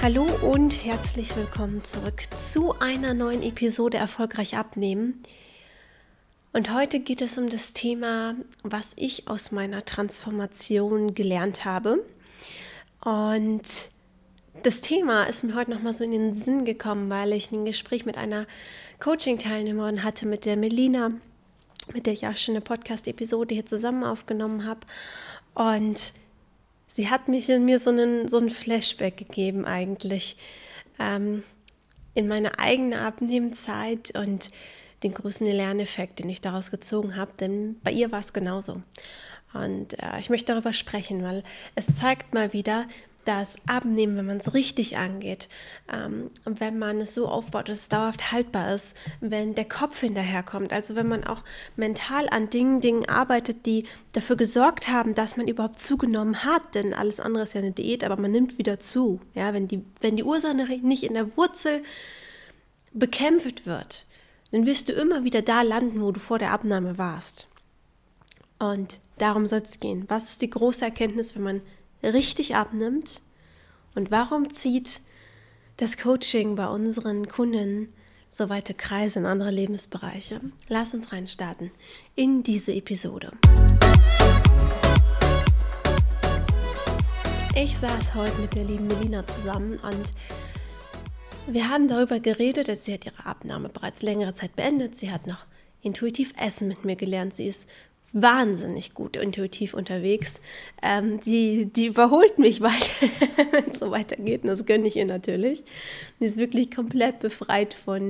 Hallo und herzlich willkommen zurück zu einer neuen Episode Erfolgreich abnehmen. Und heute geht es um das Thema, was ich aus meiner Transformation gelernt habe. Und das Thema ist mir heute nochmal so in den Sinn gekommen, weil ich ein Gespräch mit einer Coaching-Teilnehmerin hatte, mit der Melina, mit der ich auch schon eine Podcast-Episode hier zusammen aufgenommen habe. Und sie hat mir so einen Flashback gegeben eigentlich in meine eigene Abnehmzeit und den größten Lerneffekt, den ich daraus gezogen habe, denn bei ihr war es genauso. Und ich möchte darüber sprechen, weil es zeigt mal wieder, dass Abnehmen, wenn man es richtig angeht, wenn man es so aufbaut, dass es dauerhaft haltbar ist, wenn der Kopf hinterherkommt, also wenn man auch mental an Dingen arbeitet, die dafür gesorgt haben, dass man überhaupt zugenommen hat, denn alles andere ist ja eine Diät, aber man nimmt wieder zu. Ja, wenn die Ursache nicht in der Wurzel bekämpft wird, dann wirst du immer wieder da landen, wo du vor der Abnahme warst. Und darum soll es gehen. Was ist die große Erkenntnis, wenn man richtig abnimmt? Und warum zieht das Coaching bei unseren Kunden so weite Kreise in andere Lebensbereiche? Lass uns reinstarten in diese Episode. Ich saß heute mit der lieben Melina zusammen und wir haben darüber geredet, dass sie hat ihre Abnahme bereits längere Zeit beendet. Sie hat noch intuitiv Essen mit mir gelernt. Sie ist wahnsinnig gut intuitiv unterwegs. Die überholt mich weiter, wenn es so weitergeht. Und das gönne ich ihr natürlich. Sie ist wirklich komplett befreit von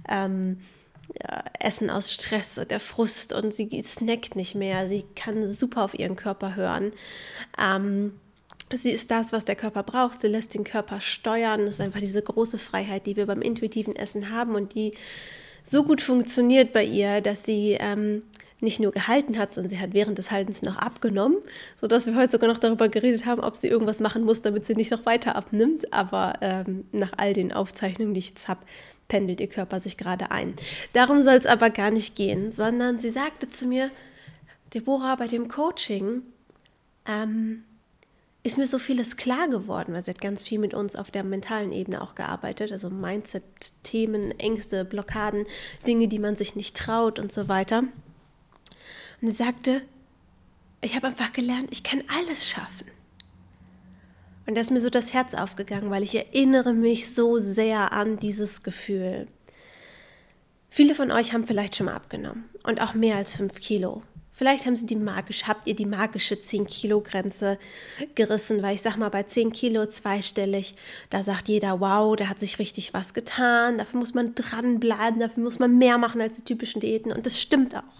Essen aus Stress oder Frust und sie snackt nicht mehr. Sie kann super auf ihren Körper hören. Sie ist das, was der Körper braucht. Sie lässt den Körper steuern. Das ist einfach diese große Freiheit, die wir beim intuitiven Essen haben und die so gut funktioniert bei ihr, dass sie nicht nur gehalten hat, sondern sie hat während des Haltens noch abgenommen, sodass wir heute sogar noch darüber geredet haben, ob sie irgendwas machen muss, damit sie nicht noch weiter abnimmt. Aber nach all den Aufzeichnungen, die ich jetzt habe, pendelt ihr Körper sich gerade ein. Darum soll es aber gar nicht gehen, sondern sie sagte zu mir, Deborah, bei dem Coaching ist mir so vieles klar geworden, weil sie hat ganz viel mit uns auf der mentalen Ebene auch gearbeitet, also Mindset-Themen, Ängste, Blockaden, Dinge, die man sich nicht traut und so weiter. Und sie sagte, ich habe einfach gelernt, ich kann alles schaffen. Und da ist mir so das Herz aufgegangen, weil ich erinnere mich so sehr an dieses Gefühl. Viele von euch haben vielleicht schon mal abgenommen und auch mehr als 5 Kilo. Vielleicht habt ihr die magische 10-Kilo-Grenze gerissen, weil ich sag mal, bei 10 Kilo zweistellig, da sagt jeder, wow, da hat sich richtig was getan, dafür muss man dranbleiben, dafür muss man mehr machen als die typischen Diäten und das stimmt auch.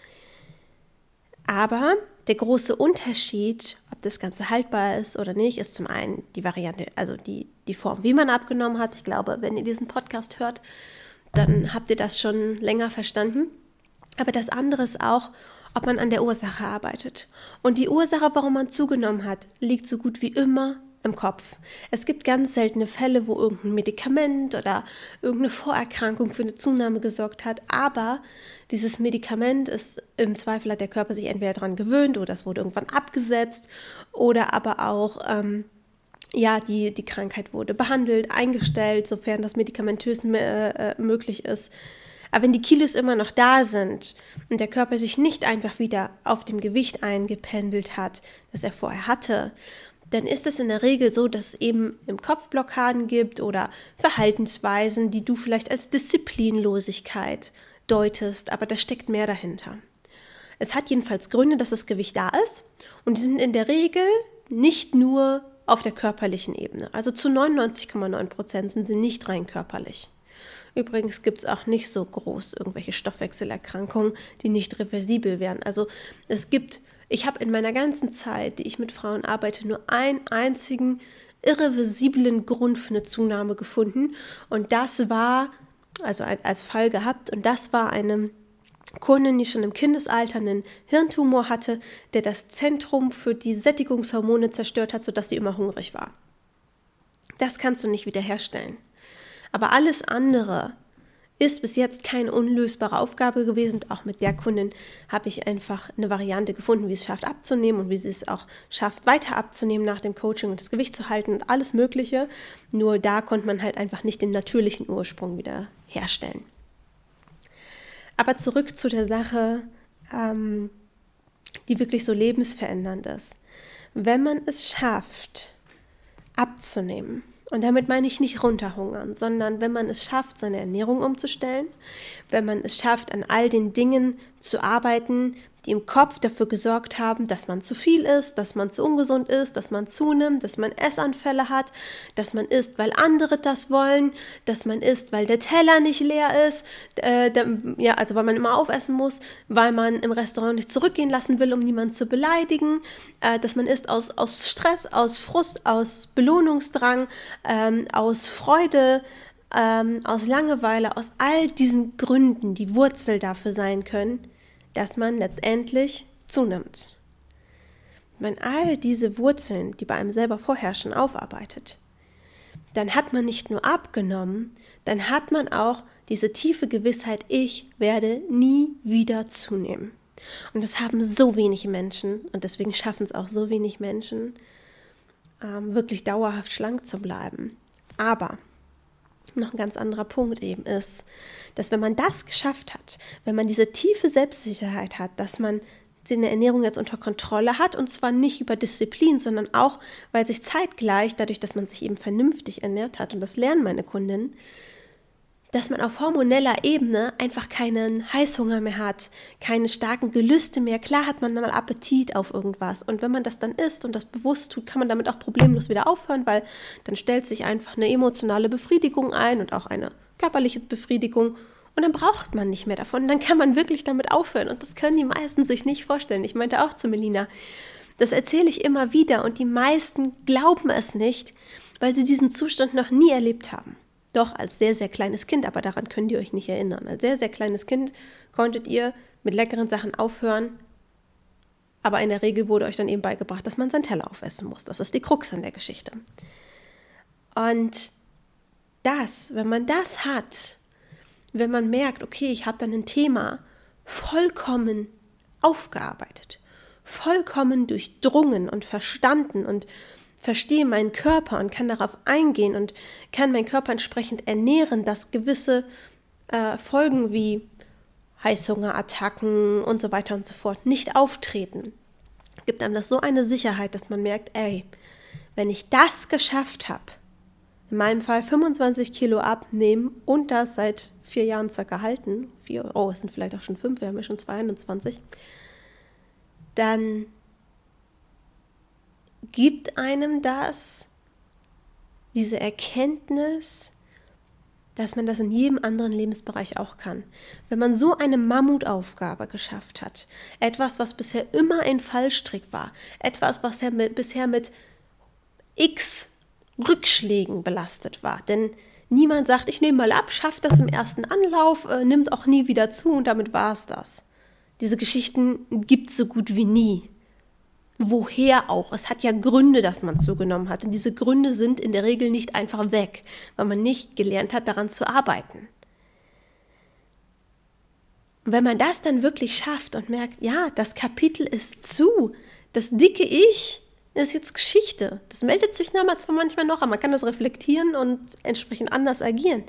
Aber der große Unterschied, ob das Ganze haltbar ist oder nicht, ist zum einen die Variante, also die Form, wie man abgenommen hat. Ich glaube, wenn ihr diesen Podcast hört, dann habt ihr das schon länger verstanden. Aber das andere ist auch, ob man an der Ursache arbeitet. Und die Ursache, warum man zugenommen hat, liegt so gut wie immer im Kopf. Es gibt ganz seltene Fälle, wo irgendein Medikament oder irgendeine Vorerkrankung für eine Zunahme gesorgt hat, aber dieses Medikament ist, im Zweifel hat der Körper sich entweder daran gewöhnt oder es wurde irgendwann abgesetzt oder aber auch die Krankheit wurde behandelt, eingestellt, sofern das medikamentös möglich ist. Aber wenn die Kilos immer noch da sind und der Körper sich nicht einfach wieder auf dem Gewicht eingependelt hat, das er vorher hatte, dann ist es in der Regel so, dass es eben im Kopf Blockaden gibt oder Verhaltensweisen, die du vielleicht als Disziplinlosigkeit deutest, aber da steckt mehr dahinter. Es hat jedenfalls Gründe, dass das Gewicht da ist und die sind in der Regel nicht nur auf der körperlichen Ebene. Also zu 99,9% sind sie nicht rein körperlich. Übrigens gibt es auch nicht so groß irgendwelche Stoffwechselerkrankungen, die nicht reversibel wären. Also ich habe in meiner ganzen Zeit, die ich mit Frauen arbeite, nur einen einzigen irreversiblen Grund für eine Zunahme gefunden. Und das war, also als Fall gehabt, und das war eine Kundin, die schon im Kindesalter einen Hirntumor hatte, der das Zentrum für die Sättigungshormone zerstört hat, sodass sie immer hungrig war. Das kannst du nicht wiederherstellen. Aber alles andere ist bis jetzt keine unlösbare Aufgabe gewesen. Auch mit der Kundin habe ich einfach eine Variante gefunden, wie es schafft abzunehmen und wie sie es auch schafft, weiter abzunehmen nach dem Coaching und das Gewicht zu halten und alles Mögliche. Nur da konnte man halt einfach nicht den natürlichen Ursprung wieder herstellen. Aber zurück zu der Sache, die wirklich so lebensverändernd ist. Wenn man es schafft, abzunehmen, und damit meine ich nicht runterhungern, sondern wenn man es schafft, seine Ernährung umzustellen, wenn man es schafft, an all den Dingen zu arbeiten, die im Kopf dafür gesorgt haben, dass man zu viel isst, dass man zu ungesund ist, dass man zunimmt, dass man Essanfälle hat, dass man isst, weil andere das wollen, dass man isst, weil der Teller nicht leer ist, also weil man immer aufessen muss, weil man im Restaurant nicht zurückgehen lassen will, um niemanden zu beleidigen, dass man isst aus Stress, aus Frust, aus Belohnungsdrang, aus Freude, aus Langeweile, aus all diesen Gründen, die Wurzel dafür sein können, dass man letztendlich zunimmt. Wenn man all diese Wurzeln, die bei einem selber vorherrschen, aufarbeitet, dann hat man nicht nur abgenommen, dann hat man auch diese tiefe Gewissheit, ich werde nie wieder zunehmen. Und das haben so wenige Menschen und deswegen schaffen es auch so wenig Menschen, wirklich dauerhaft schlank zu bleiben. Aber noch ein ganz anderer Punkt eben ist, dass wenn man das geschafft hat, wenn man diese tiefe Selbstsicherheit hat, dass man seine Ernährung jetzt unter Kontrolle hat und zwar nicht über Disziplin, sondern auch, weil sich zeitgleich, dadurch, dass man sich eben vernünftig ernährt hat und das lernen meine Kundinnen, dass man auf hormoneller Ebene einfach keinen Heißhunger mehr hat, keine starken Gelüste mehr. Klar hat man mal Appetit auf irgendwas und wenn man das dann isst und das bewusst tut, kann man damit auch problemlos wieder aufhören, weil dann stellt sich einfach eine emotionale Befriedigung ein und auch eine körperliche Befriedigung und dann braucht man nicht mehr davon und dann kann man wirklich damit aufhören und das können die meisten sich nicht vorstellen. Ich meinte auch zu Melina, das erzähle ich immer wieder und die meisten glauben es nicht, weil sie diesen Zustand noch nie erlebt haben. Doch, als sehr, sehr kleines Kind, aber daran könnt ihr euch nicht erinnern. Als sehr, sehr kleines Kind konntet ihr mit leckeren Sachen aufhören, aber in der Regel wurde euch dann eben beigebracht, dass man seinen Teller aufessen muss. Das ist die Krux an der Geschichte. Und das, wenn man das hat, wenn man merkt, okay, ich habe dann ein Thema vollkommen aufgearbeitet, vollkommen durchdrungen und verstanden und verstehe meinen Körper und kann darauf eingehen und kann meinen Körper entsprechend ernähren, dass gewisse Folgen wie Heißhungerattacken und so weiter und so fort nicht auftreten. Gibt einem das so eine Sicherheit, dass man merkt, wenn ich das geschafft habe, in meinem Fall 25 Kilo abnehmen und das seit 4 Jahren circa halten, es sind vielleicht auch schon 5, wir haben ja schon 22, dann gibt einem das diese Erkenntnis, dass man das in jedem anderen Lebensbereich auch kann. Wenn man so eine Mammutaufgabe geschafft hat, etwas, was bisher immer ein Fallstrick war, etwas, was ja bisher mit x Rückschlägen belastet war, denn niemand sagt, ich nehme mal ab, schafft das im ersten Anlauf, nimmt auch nie wieder zu und damit war es das. Diese Geschichten gibt es so gut wie nie. Woher auch? Es hat ja Gründe, dass man zugenommen hat. Und diese Gründe sind in der Regel nicht einfach weg, weil man nicht gelernt hat, daran zu arbeiten. Und wenn man das dann wirklich schafft und merkt, ja, das Kapitel ist zu, das dicke Ich ist jetzt Geschichte. Das meldet sich zwar manchmal noch, aber man kann das reflektieren und entsprechend anders agieren.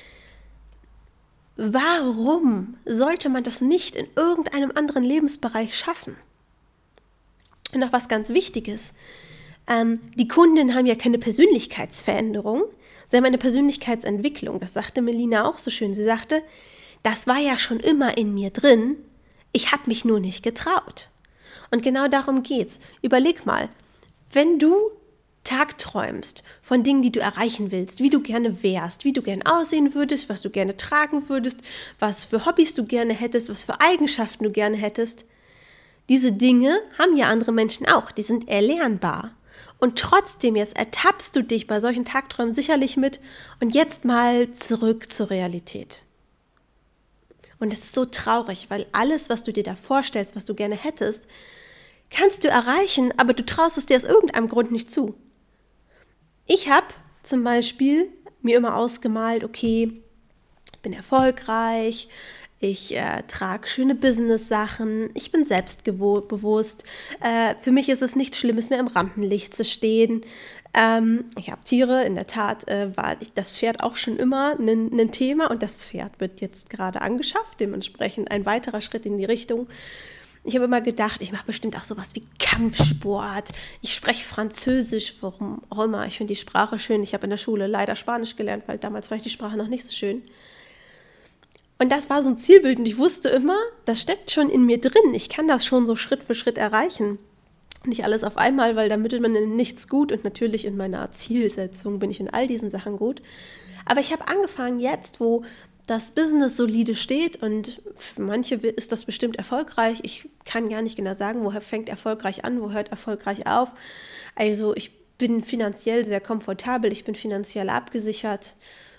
Warum sollte man das nicht in irgendeinem anderen Lebensbereich schaffen? Und noch was ganz Wichtiges, die Kundinnen haben ja keine Persönlichkeitsveränderung, sondern eine Persönlichkeitsentwicklung. Das sagte Melina auch so schön. Sie sagte, das war ja schon immer in mir drin, ich habe mich nur nicht getraut. Und genau darum geht's. Überleg mal, wenn du tagträumst von Dingen, die du erreichen willst, wie du gerne wärst, wie du gerne aussehen würdest, was du gerne tragen würdest, was für Hobbys du gerne hättest, was für Eigenschaften du gerne hättest, diese Dinge haben ja andere Menschen auch, die sind erlernbar. Und trotzdem jetzt ertappst du dich bei solchen Tagträumen sicherlich mit und jetzt mal zurück zur Realität. Und es ist so traurig, weil alles, was du dir da vorstellst, was du gerne hättest, kannst du erreichen, aber du traust es dir aus irgendeinem Grund nicht zu. Ich habe zum Beispiel mir immer ausgemalt, okay, bin erfolgreich, ich trage schöne Business-Sachen, ich bin selbstbewusst. Für mich ist es nichts Schlimmes mehr, im Rampenlicht zu stehen. Ich habe Tiere, in der Tat war das Pferd auch schon immer ein Thema und das Pferd wird jetzt gerade angeschafft, dementsprechend ein weiterer Schritt in die Richtung. Ich habe immer gedacht, ich mache bestimmt auch sowas wie Kampfsport. Ich spreche Französisch, warum auch immer. Ich finde die Sprache schön. Ich habe in der Schule leider Spanisch gelernt, weil damals fand ich die Sprache noch nicht so schön. Und das war so ein Zielbild und ich wusste immer, das steckt schon in mir drin. Ich kann das schon so Schritt für Schritt erreichen. Nicht alles auf einmal, weil damit wird man in nichts gut und natürlich in meiner Zielsetzung bin ich in all diesen Sachen gut. Aber ich habe angefangen jetzt, wo das Business solide steht und für manche ist das bestimmt erfolgreich. Ich kann gar nicht genau sagen, woher fängt erfolgreich an, wo hört erfolgreich auf. Also ich bin finanziell sehr komfortabel, ich bin finanziell abgesichert.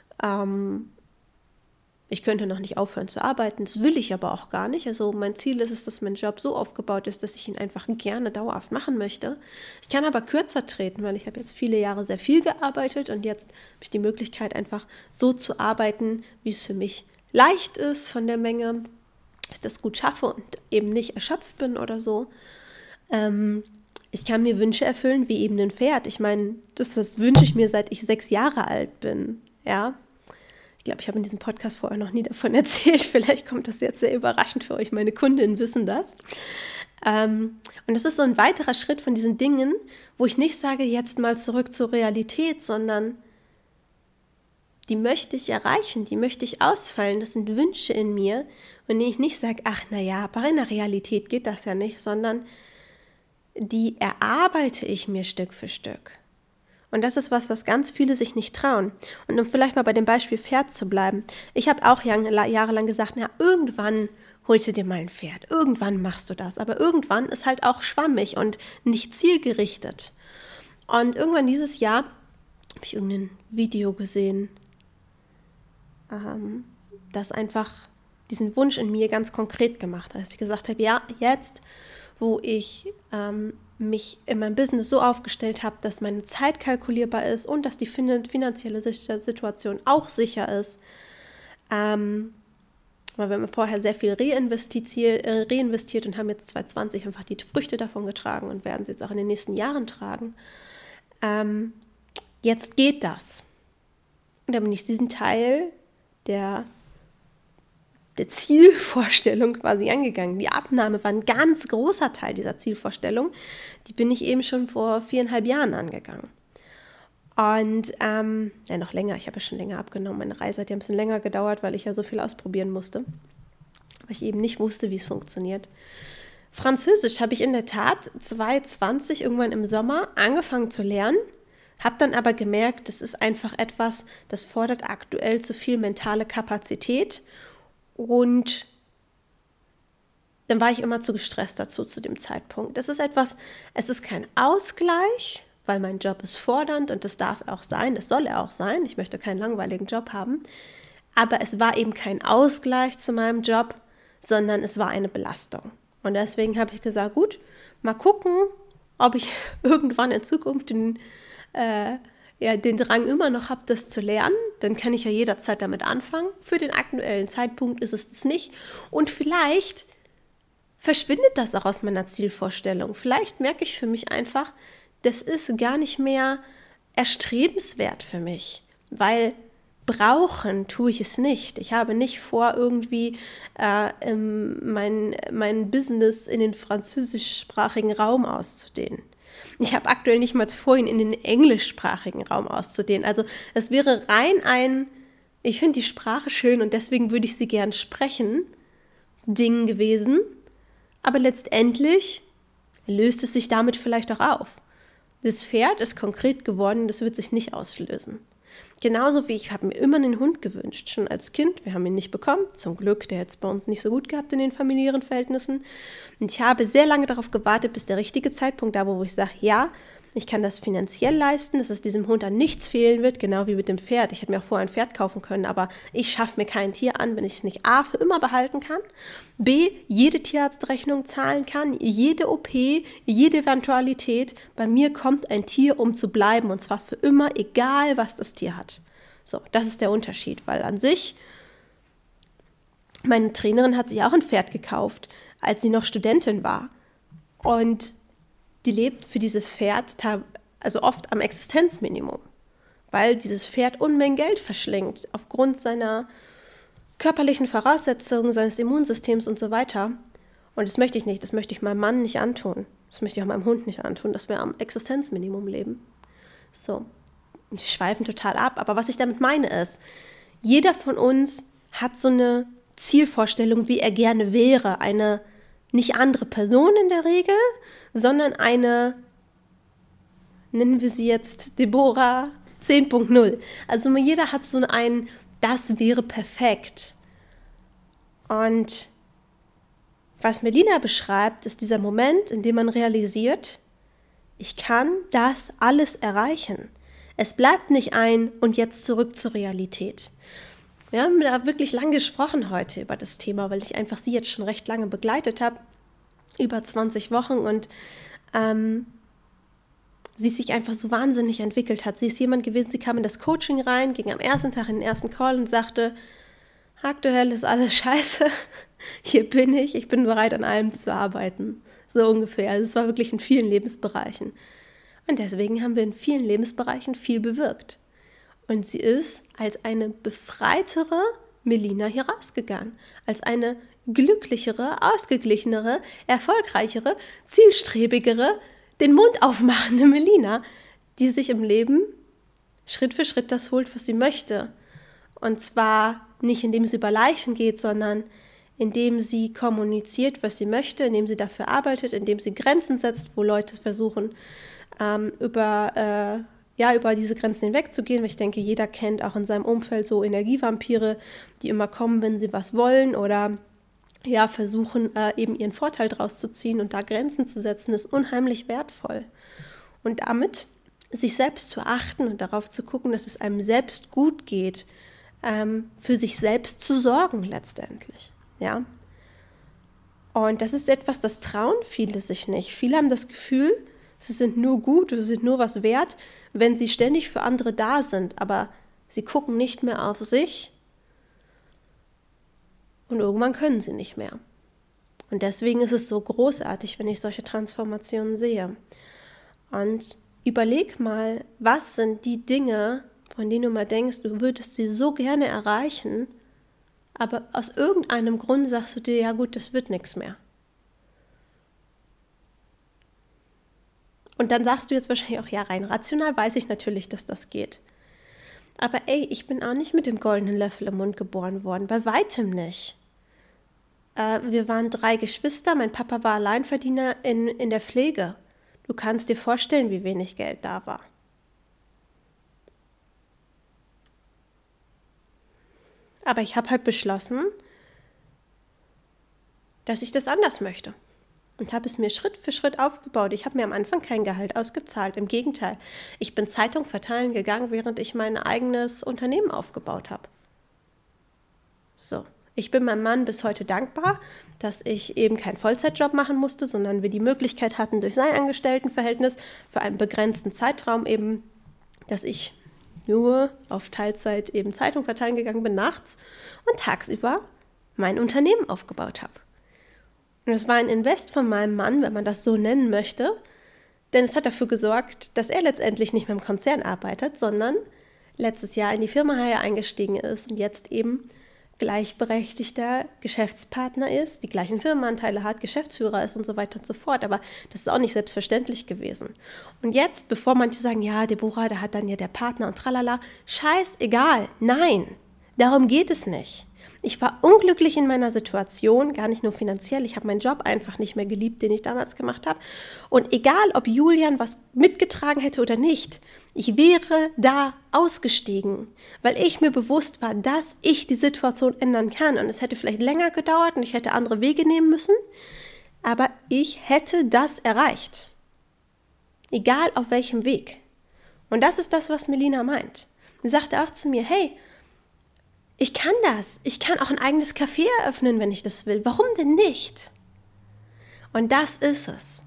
Ich könnte noch nicht aufhören zu arbeiten, das will ich aber auch gar nicht. Also mein Ziel ist es, dass mein Job so aufgebaut ist, dass ich ihn einfach gerne dauerhaft machen möchte. Ich kann aber kürzer treten, weil ich habe jetzt viele Jahre sehr viel gearbeitet und jetzt habe ich die Möglichkeit, einfach so zu arbeiten, wie es für mich leicht ist von der Menge, dass ich das gut schaffe und eben nicht erschöpft bin oder so. Ich kann mir Wünsche erfüllen, wie eben ein Pferd. Ich meine, das wünsche ich mir, seit ich 6 Jahre alt bin, ja. Ich glaube, ich habe in diesem Podcast vorher noch nie davon erzählt. Vielleicht kommt das jetzt sehr überraschend für euch. Meine Kundinnen wissen das. Und das ist so ein weiterer Schritt von diesen Dingen, wo ich nicht sage, jetzt mal zurück zur Realität, sondern die möchte ich erreichen, die möchte ich ausfallen. Das sind Wünsche in mir, und ich nicht sage, ach naja, bei einer Realität geht das ja nicht, sondern die erarbeite ich mir Stück für Stück. Und das ist was ganz viele sich nicht trauen. Und um vielleicht mal bei dem Beispiel Pferd zu bleiben. Ich habe auch jahrelang gesagt, na, irgendwann holst du dir mal ein Pferd. Irgendwann machst du das. Aber irgendwann ist halt auch schwammig und nicht zielgerichtet. Und irgendwann dieses Jahr habe ich irgendein Video gesehen, das einfach diesen Wunsch in mir ganz konkret gemacht hat. Dass ich gesagt habe, ja, jetzt, wo ich mich in meinem Business so aufgestellt habe, dass meine Zeit kalkulierbar ist und dass die finanzielle Situation auch sicher ist, weil wir haben vorher sehr viel reinvestiert und haben jetzt 2020 einfach die Früchte davon getragen und werden sie jetzt auch in den nächsten Jahren tragen. Jetzt geht das. Und dann bin ich diesen Teil der Zielvorstellung quasi angegangen. Die Abnahme war ein ganz großer Teil dieser Zielvorstellung. Die bin ich eben schon vor 4,5 Jahren angegangen. Und noch länger, ich habe ja schon länger abgenommen. Meine Reise hat ja ein bisschen länger gedauert, weil ich ja so viel ausprobieren musste. Weil ich eben nicht wusste, wie es funktioniert. Französisch habe ich in der Tat 2020 irgendwann im Sommer angefangen zu lernen. Habe dann aber gemerkt, das ist einfach etwas, das fordert aktuell zu viel mentale Kapazität. Und dann war ich immer zu gestresst dazu zu dem Zeitpunkt. Es ist kein Ausgleich, weil mein Job ist fordernd und das darf auch sein, das soll er auch sein. Ich möchte keinen langweiligen Job haben. Aber es war eben kein Ausgleich zu meinem Job, sondern es war eine Belastung. Und deswegen habe ich gesagt, gut, mal gucken, ob ich irgendwann in Zukunft den Drang immer noch habe, das zu lernen, dann kann ich ja jederzeit damit anfangen. Für den aktuellen Zeitpunkt ist es das nicht. Und vielleicht verschwindet das auch aus meiner Zielvorstellung. Vielleicht merke ich für mich einfach, das ist gar nicht mehr erstrebenswert für mich, weil brauchen tue ich es nicht. Ich habe nicht vor, irgendwie mein Business in den französischsprachigen Raum auszudehnen. Ich habe aktuell nicht mal vor, ihn in den englischsprachigen Raum auszudehnen. Also es wäre rein ich finde die Sprache schön und deswegen würde ich sie gern sprechen, Ding gewesen. Aber letztendlich löst es sich damit vielleicht auch auf. Das Pferd ist konkret geworden, das wird sich nicht auslösen. Genauso wie ich habe mir immer einen Hund gewünscht, schon als Kind. Wir haben ihn nicht bekommen, zum Glück, der hat es bei uns nicht so gut gehabt in den familiären Verhältnissen. Und ich habe sehr lange darauf gewartet, bis der richtige Zeitpunkt da war, wo ich sage, ja, ich kann das finanziell leisten, dass es diesem Hund an nichts fehlen wird, genau wie mit dem Pferd. Ich hätte mir auch vorher ein Pferd kaufen können, aber ich schaffe mir kein Tier an, wenn ich es nicht A, für immer behalten kann, B, jede Tierarztrechnung zahlen kann, jede OP, jede Eventualität. Bei mir kommt ein Tier, um zu bleiben, und zwar für immer, egal was das Tier hat. So, das ist der Unterschied, weil an sich Meine Trainerin hat sich auch ein Pferd gekauft, als sie noch Studentin war. Und die lebt für dieses Pferd also oft am Existenzminimum, weil dieses Pferd Unmengen Geld verschlingt, aufgrund seiner körperlichen Voraussetzungen, seines Immunsystems und so weiter. Und das möchte ich nicht, das möchte ich meinem Mann nicht antun. Das möchte ich auch meinem Hund nicht antun, dass wir am Existenzminimum leben. So, ich schweife total ab, aber was ich damit meine ist, jeder von uns hat so eine Zielvorstellung, wie er gerne wäre. Eine nicht andere Person in der Regel, sondern eine, nennen wir sie jetzt Deborah 10.0. Also jeder hat so ein, das wäre perfekt. Und was Melina beschreibt, ist dieser Moment, in dem man realisiert, ich kann das alles erreichen. Es bleibt nicht ein und jetzt zurück zur Realität. Wir haben da wirklich lang gesprochen heute über das Thema, weil ich einfach sie jetzt schon recht lange begleitet habe, über 20 Wochen und sie sich einfach so wahnsinnig entwickelt hat. Sie ist jemand gewesen, sie kam in das Coaching rein, ging am ersten Tag in den ersten Call und sagte, aktuell ist alles scheiße, hier bin ich bin bereit an allem zu arbeiten. So ungefähr. Also es war wirklich in vielen Lebensbereichen. Und deswegen haben wir in vielen Lebensbereichen viel bewirkt. Und sie ist als eine befreitere Melina hier rausgegangen. Als eine glücklichere, ausgeglichenere, erfolgreichere, zielstrebigere, den Mund aufmachende Melina, die sich im Leben Schritt für Schritt das holt, was sie möchte. Und zwar nicht, indem sie über Leichen geht, sondern indem sie kommuniziert, was sie möchte, indem sie dafür arbeitet, indem sie Grenzen setzt, wo Leute versuchen, über diese Grenzen hinwegzugehen. Ich denke, jeder kennt auch in seinem Umfeld so Energievampire, die immer kommen, wenn sie was wollen oder versuchen, eben ihren Vorteil draus zu ziehen und da Grenzen zu setzen, ist unheimlich wertvoll. Und damit sich selbst zu achten und darauf zu gucken, dass es einem selbst gut geht, für sich selbst zu sorgen letztendlich. Ja. Und das ist etwas, das trauen viele sich nicht. Viele haben das Gefühl, sie sind nur gut, sie sind nur was wert, wenn sie ständig für andere da sind, aber sie gucken nicht mehr auf sich und irgendwann können sie nicht mehr. Und deswegen ist es so großartig, wenn ich solche Transformationen sehe. Und überleg mal, was sind die Dinge, von denen du mal denkst, du würdest sie so gerne erreichen, aber aus irgendeinem Grund sagst du dir, ja gut, das wird nichts mehr. Und dann sagst du jetzt wahrscheinlich auch, ja, rein rational weiß ich natürlich, dass das geht. Aber ich bin auch nicht mit dem goldenen Löffel im Mund geboren worden, bei weitem nicht. Wir waren 3 Geschwister, mein Papa war Alleinverdiener in der Pflege. Du kannst dir vorstellen, wie wenig Geld da war. Aber ich habe halt beschlossen, dass ich das anders möchte. Und habe es mir Schritt für Schritt aufgebaut. Ich habe mir am Anfang kein Gehalt ausgezahlt. Im Gegenteil, ich bin Zeitung verteilen gegangen, während ich mein eigenes Unternehmen aufgebaut habe. So, ich bin meinem Mann bis heute dankbar, dass ich eben keinen Vollzeitjob machen musste, sondern wir die Möglichkeit hatten, durch sein Angestelltenverhältnis für einen begrenzten Zeitraum eben, dass ich nur auf Teilzeit eben Zeitung verteilen gegangen bin nachts und tagsüber mein Unternehmen aufgebaut habe. Und es war ein Invest von meinem Mann, wenn man das so nennen möchte, denn es hat dafür gesorgt, dass er letztendlich nicht mehr im Konzern arbeitet, sondern letztes Jahr in die Firma HR eingestiegen ist und jetzt eben gleichberechtigter Geschäftspartner ist, die gleichen Firmenanteile hat, Geschäftsführer ist und so weiter und so fort. Aber das ist auch nicht selbstverständlich gewesen. Und jetzt, bevor manche sagen, ja, Deborah, da hat dann ja der Partner und tralala, scheißegal, nein, darum geht es nicht. Ich war unglücklich in meiner Situation, gar nicht nur finanziell, ich habe meinen Job einfach nicht mehr geliebt, den ich damals gemacht habe. Und egal, ob Julian was mitgetragen hätte oder nicht, ich wäre da ausgestiegen, weil ich mir bewusst war, dass ich die Situation ändern kann. Und es hätte vielleicht länger gedauert und ich hätte andere Wege nehmen müssen, aber ich hätte das erreicht. Egal auf welchem Weg. Und das ist das, was Melina meint. Sie sagte auch zu mir, hey, ich kann das. Ich kann auch ein eigenes Café eröffnen, wenn ich das will. Warum denn nicht? Und das ist es.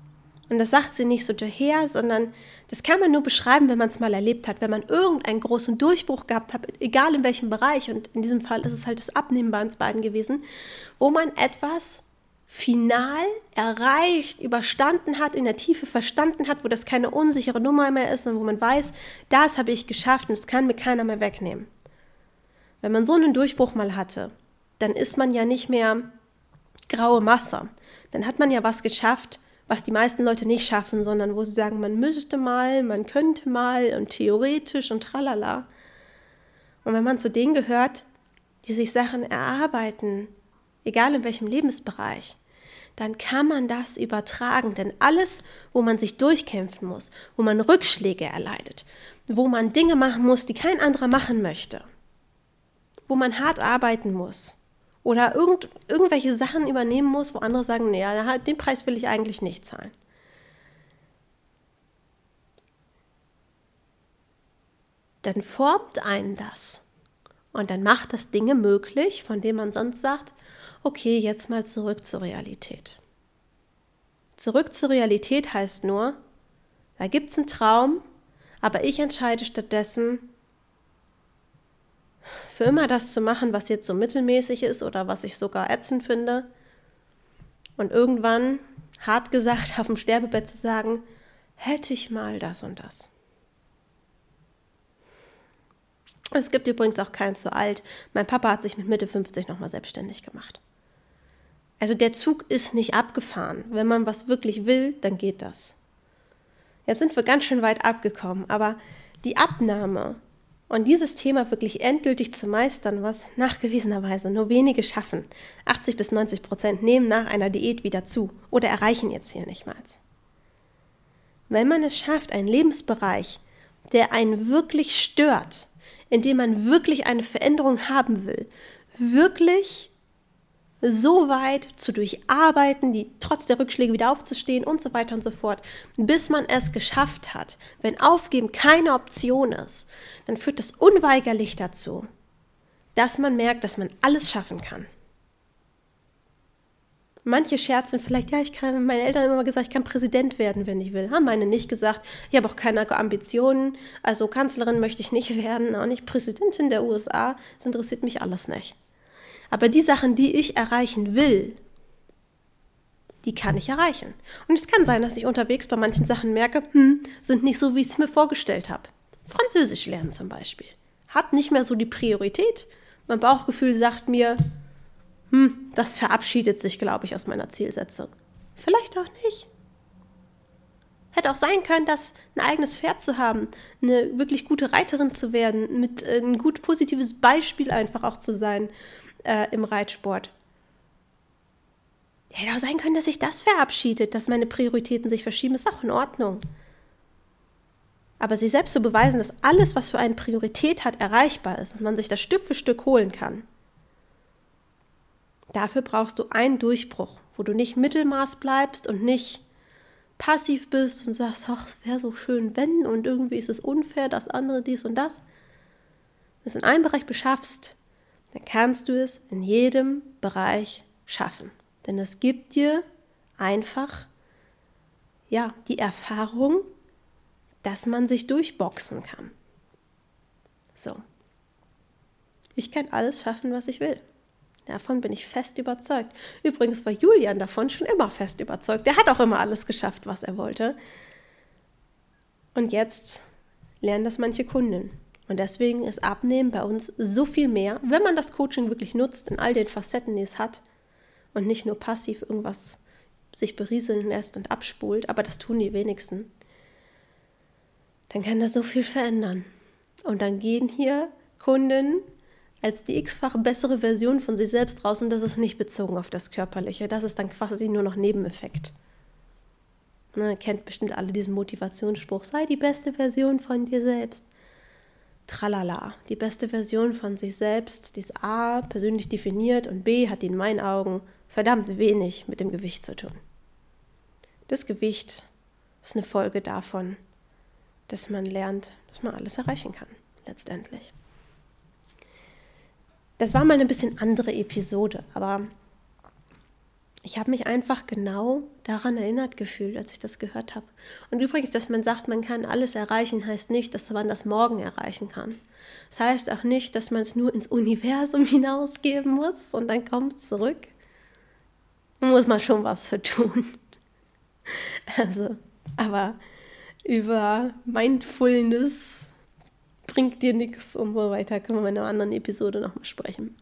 Und das sagt sie nicht so daher, sondern das kann man nur beschreiben, wenn man es mal erlebt hat, wenn man irgendeinen großen Durchbruch gehabt hat, egal in welchem Bereich, und in diesem Fall ist es halt das Abnehmen bei uns beiden gewesen, wo man etwas final erreicht, überstanden hat, in der Tiefe verstanden hat, wo das keine unsichere Nummer mehr ist und wo man weiß, das habe ich geschafft und das kann mir keiner mehr wegnehmen. Wenn man so einen Durchbruch mal hatte, dann ist man ja nicht mehr graue Masse. Dann hat man ja was geschafft, was die meisten Leute nicht schaffen, sondern wo sie sagen, man müsste mal, man könnte mal und theoretisch und tralala. Und wenn man zu denen gehört, die sich Sachen erarbeiten, egal in welchem Lebensbereich, dann kann man das übertragen. Denn alles, wo man sich durchkämpfen muss, wo man Rückschläge erleidet, wo man Dinge machen muss, die kein anderer machen möchte, wo man hart arbeiten muss oder irgendwelche Sachen übernehmen muss, wo andere sagen, naja, den Preis will ich eigentlich nicht zahlen. Dann formt einen das und dann macht das Dinge möglich, von denen man sonst sagt, okay, jetzt mal zurück zur Realität. Zurück zur Realität heißt nur, da gibt es einen Traum, aber ich entscheide stattdessen, für immer das zu machen, was jetzt so mittelmäßig ist oder was ich sogar ätzend finde. Und irgendwann, hart gesagt, auf dem Sterbebett zu sagen, hätte ich mal das und das. Es gibt übrigens auch keinen zu alt. Mein Papa hat sich mit Mitte 50 nochmal selbstständig gemacht. Also der Zug ist nicht abgefahren. Wenn man was wirklich will, dann geht das. Jetzt sind wir ganz schön weit abgekommen, aber die Abnahme und dieses Thema wirklich endgültig zu meistern, was nachgewiesenerweise nur wenige schaffen, 80-90% nehmen nach einer Diät wieder zu oder erreichen ihr Ziel nicht mal. Wenn man es schafft, einen Lebensbereich, der einen wirklich stört, in dem man wirklich eine Veränderung haben will, wirklich so weit zu durcharbeiten, die trotz der Rückschläge wieder aufzustehen und so weiter und so fort, bis man es geschafft hat. Wenn Aufgeben keine Option ist, dann führt das unweigerlich dazu, dass man merkt, dass man alles schaffen kann. Manche scherzen vielleicht, ja, meine Eltern haben immer gesagt, ich kann Präsident werden, wenn ich will. Haben meine nicht gesagt, ich habe auch keine Ambitionen, also Kanzlerin möchte ich nicht werden, auch nicht Präsidentin der USA, das interessiert mich alles nicht. Aber die Sachen, die ich erreichen will, die kann ich erreichen. Und es kann sein, dass ich unterwegs bei manchen Sachen merke, sind nicht so, wie ich es mir vorgestellt habe. Französisch lernen zum Beispiel. Hat nicht mehr so die Priorität. Mein Bauchgefühl sagt mir, das verabschiedet sich, glaube ich, aus meiner Zielsetzung. Vielleicht auch nicht. Hätte auch sein können, dass ein eigenes Pferd zu haben, eine wirklich gute Reiterin zu werden, mit ein gut positives Beispiel einfach auch zu sein, im Reitsport. Hätte auch sein können, dass sich das verabschiedet, dass meine Prioritäten sich verschieben, ist auch in Ordnung. Aber sich selbst zu beweisen, dass alles, was für eine Priorität hat, erreichbar ist und man sich das Stück für Stück holen kann, dafür brauchst du einen Durchbruch, wo du nicht Mittelmaß bleibst und nicht passiv bist und sagst, ach, es wäre so schön, wenn, und irgendwie ist es unfair, das andere, dies und das. Wenn du es in einem Bereich beschaffst, dann kannst du es in jedem Bereich schaffen. Denn es gibt dir einfach, die Erfahrung, dass man sich durchboxen kann. So. Ich kann alles schaffen, was ich will. Davon bin ich fest überzeugt. Übrigens war Julian davon schon immer fest überzeugt. Der hat auch immer alles geschafft, was er wollte. Und jetzt lernen das manche Kunden. Und deswegen ist Abnehmen bei uns so viel mehr, wenn man das Coaching wirklich nutzt, in all den Facetten, die es hat, und nicht nur passiv irgendwas sich berieseln lässt und abspult, aber das tun die wenigsten, dann kann das so viel verändern. Und dann gehen hier Kunden als die x-fache bessere Version von sich selbst raus, und das ist nicht bezogen auf das Körperliche, das ist dann quasi nur noch Nebeneffekt. Ihr kennt bestimmt alle diesen Motivationsspruch, sei die beste Version von dir selbst. Tralala, die beste Version von sich selbst, die ist A, persönlich definiert, und B, hat in meinen Augen verdammt wenig mit dem Gewicht zu tun. Das Gewicht ist eine Folge davon, dass man lernt, dass man alles erreichen kann, letztendlich. Das war mal eine bisschen andere Episode, aber ich habe mich einfach genau daran erinnert gefühlt, als ich das gehört habe. Und übrigens, dass man sagt, man kann alles erreichen, heißt nicht, dass man das morgen erreichen kann. Das heißt auch nicht, dass man es nur ins Universum hinausgeben muss und dann kommt es zurück. Da muss man schon was für tun. Also, aber über Mindfulness bringt dir nichts und so weiter, können wir in einer anderen Episode nochmal sprechen.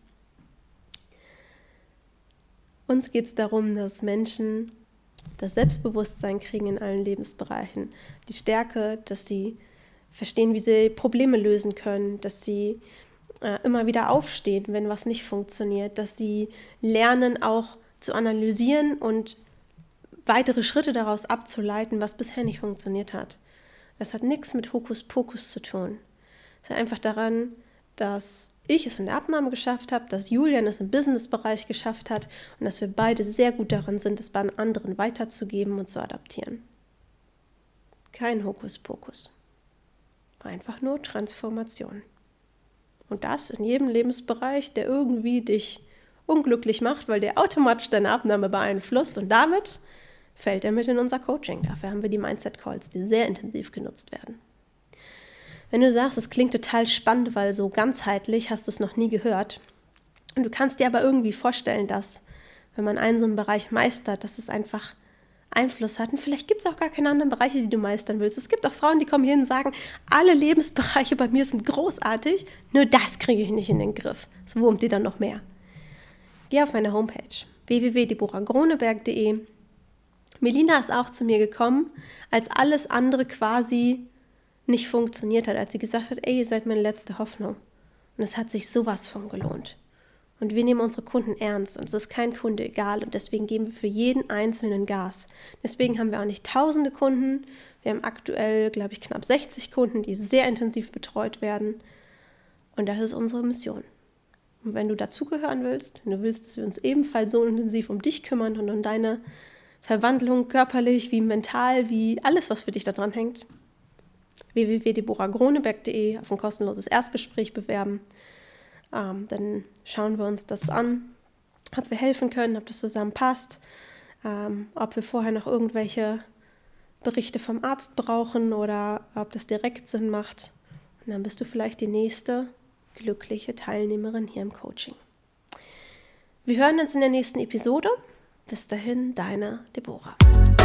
Uns geht es darum, dass Menschen das Selbstbewusstsein kriegen in allen Lebensbereichen, die Stärke, dass sie verstehen, wie sie Probleme lösen können, dass sie immer wieder aufstehen, wenn was nicht funktioniert, dass sie lernen auch zu analysieren und weitere Schritte daraus abzuleiten, was bisher nicht funktioniert hat. Das hat nichts mit Hokuspokus zu tun. Es ist einfach daran, dass ich es in der Abnahme geschafft habe, dass Julian es im Businessbereich geschafft hat und dass wir beide sehr gut daran sind, es bei anderen weiterzugeben und zu adaptieren. Kein Hokuspokus. Einfach nur Transformation. Und das in jedem Lebensbereich, der irgendwie dich unglücklich macht, weil der automatisch deine Abnahme beeinflusst und damit fällt er mit in unser Coaching. Dafür haben wir die Mindset Calls, die sehr intensiv genutzt werden. Wenn du sagst, es klingt total spannend, weil so ganzheitlich hast du es noch nie gehört und du kannst dir aber irgendwie vorstellen, dass, wenn man einen so einen Bereich meistert, dass es einfach Einfluss hat und vielleicht gibt es auch gar keine anderen Bereiche, die du meistern willst. Es gibt auch Frauen, die kommen hier und sagen, alle Lebensbereiche bei mir sind großartig, nur das kriege ich nicht in den Griff. Es wurmt dir dann noch mehr. Geh auf meine Homepage www.deborahgroneberg.de. Melina ist auch zu mir gekommen, als alles andere quasi nicht funktioniert hat, als sie gesagt hat, ey, ihr seid meine letzte Hoffnung. Und es hat sich sowas von gelohnt. Und wir nehmen unsere Kunden ernst und es ist kein Kunde egal und deswegen geben wir für jeden Einzelnen Gas. Deswegen haben wir auch nicht tausende Kunden, wir haben aktuell, glaube ich, knapp 60 Kunden, die sehr intensiv betreut werden und das ist unsere Mission. Und wenn du dazugehören willst, wenn du willst, dass wir uns ebenfalls so intensiv um dich kümmern und um deine Verwandlung körperlich, wie mental, wie alles, was für dich da dran hängt, www.deborahgroneberg.de auf ein kostenloses Erstgespräch bewerben. Dann schauen wir uns das an, ob wir helfen können, ob das zusammenpasst, ob wir vorher noch irgendwelche Berichte vom Arzt brauchen oder ob das direkt Sinn macht. Und dann bist du vielleicht die nächste glückliche Teilnehmerin hier im Coaching. Wir hören uns in der nächsten Episode. Bis dahin, deine Deborah.